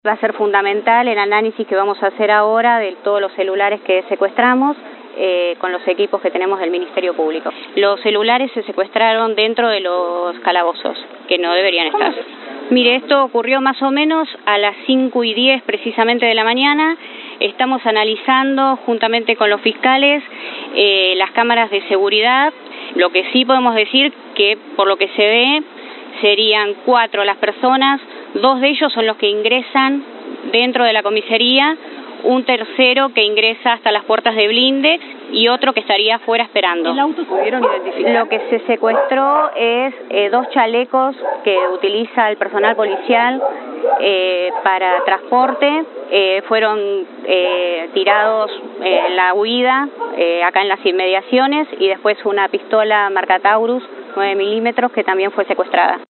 Va a ser fundamental el análisis que vamos a hacer ahora de todos los celulares que secuestramos con los equipos que tenemos del Ministerio Público. Los celulares se secuestraron dentro de los calabozos, que no deberían estar. Mire, esto ocurrió más o menos a las 5:10 precisamente de la mañana. Estamos analizando juntamente con los fiscales las cámaras de seguridad. Lo que sí podemos decir que por lo que se ve serían 4 las personas, 2 de ellos son los que ingresan dentro de la comisaría, un tercero que ingresa hasta las puertas de blindex y otro que estaría afuera esperando. ¿El auto pudieron identificar? Lo que se secuestró es 2 chalecos que utiliza el personal policial para transporte. Fueron tirados en la huida, acá en las inmediaciones, y después una pistola marca Taurus 9 milímetros que también fue secuestrada.